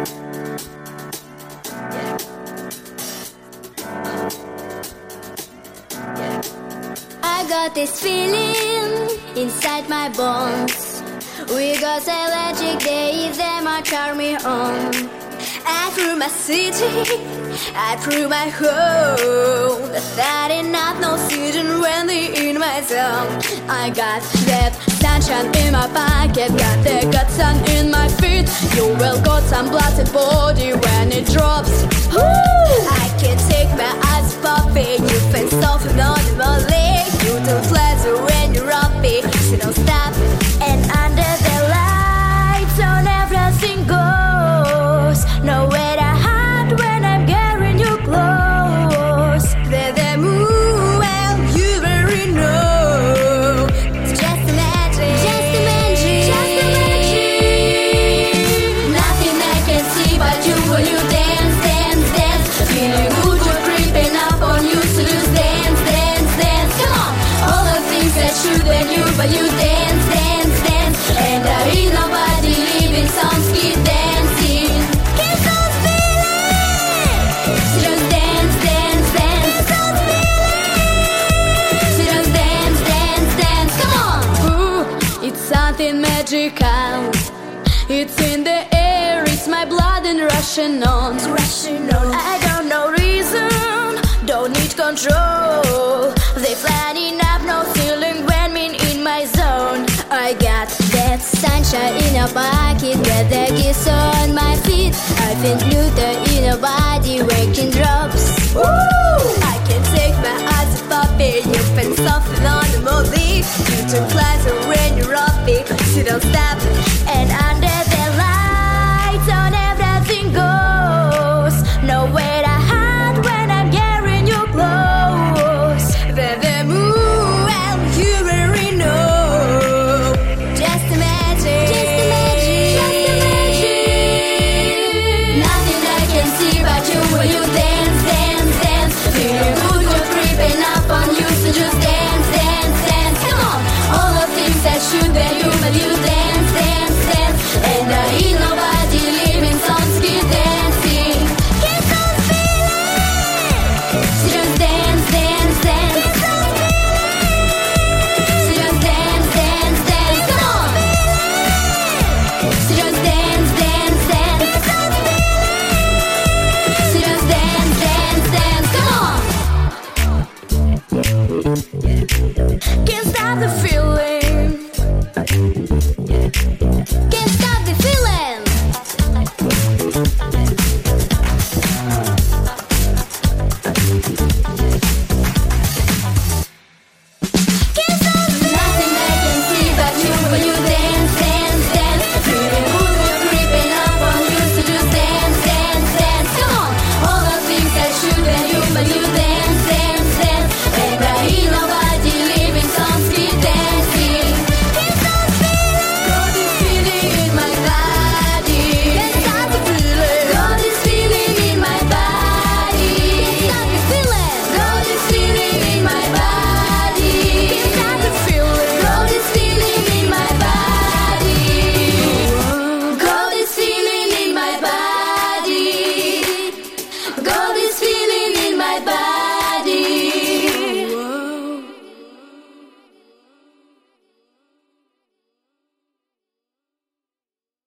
I got this feeling inside my bones. We got allergic days that my turn me on. I threw my city, I threw my home. That ain't not no season when they in my zone. I got that sunshine in my pocket, got that got sun in my feet. You will got some blooded body when it drops. Woo! I can't take my eyes popping. You feel soften on the volley. You don't flatter when you're uppy, so don't stop. And under the lights on everything goes. Nowhere to hide when I'm getting you close. The move, well, you already know. It's just a magic, just a magic, just a magic. Nothing I can see but you when you dance, dance, dance. Feeling good, you're creeping up on you, so just dance, dance, dance. Come on, all the things that should and you, but you dance, dance, dance. And there ain't nobody leaving some skid dancing. Something magical, it's in the air, it's my blood and rushing on. I don't know reason, don't need control. They flying up, no feeling when me in my zone. I got that sunshine in a pocket, got the kiss on my feet. I feel Luther in a body, waking drops. Woo! I can take my eyes off it, you've been softened on the movie. You took pleasure when you're up it, so don't stop.